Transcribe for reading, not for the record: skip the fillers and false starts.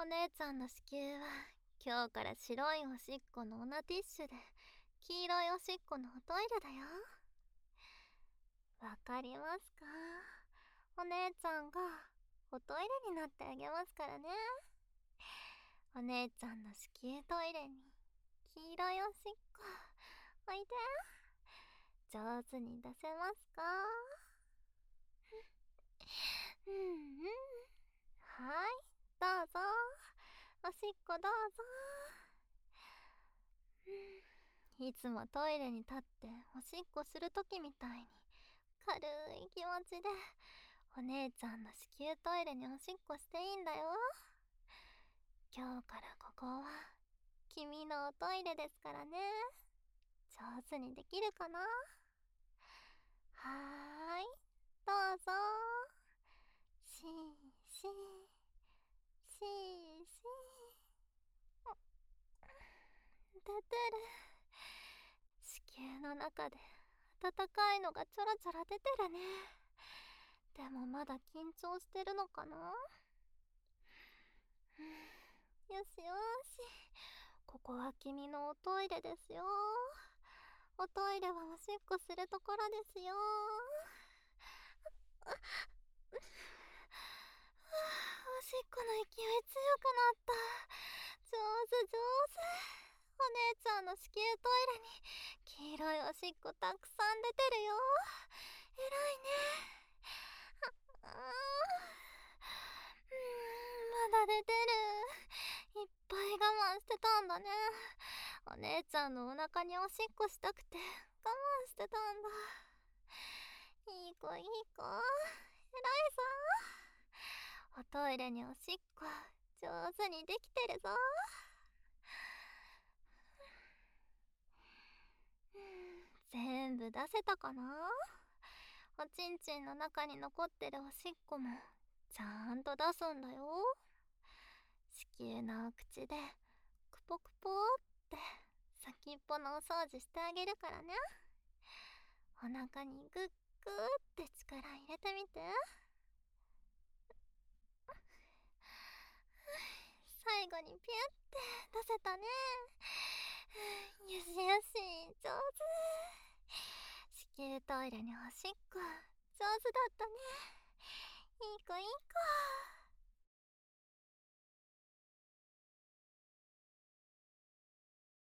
姉ちゃんの子宮は今日から白いおしっこのオナティッシュで黄色いおしっこのおトイレだよ。わかりますか？お姉ちゃんがおトイレになってあげますからね。お姉ちゃんの子宮トイレに黄色いおしっこおいで。上手に出せますか？うんうん。はい、どうぞ。おしっこどうぞ。いつもトイレに立っておしっこするときみたいに軽い気持ちでお姉ちゃんの子宮トイレにおしっこしていいんだよ。今日からここは君のおトイレですからね。上手にできるかな？はーい、どうぞ。しーしーしーしー、出てる。子宮の中で温かいのがちょろちょろ出てるね。でもまだ緊張してるのかな？よしよし、ここは君のおトイレですよ。おトイレはおしっこするところですよ。おしっこの勢い強くなった。上手上手。お姉ちゃんの子宮トイレに黄色いおしっこたくさん出てるよ。えらいね。まだ出てる。いっぱい我慢してたんだね。お姉ちゃんのお腹におしっこしたくて我慢してたんだ。いい子いい子、偉いぞ。おトイレにおしっこ上手にできてるぞ。全部出せたかな？おちんちんの中に残ってるおしっこもちゃんと出すんだよ。子宮のお口でクポクポって先っぽのお掃除してあげるからね。お腹にグッグーって力入れてみて。最後にピュって出せたね。よしよし、上手。子宮トイレにおしっこ上手だったね。いい子いい子。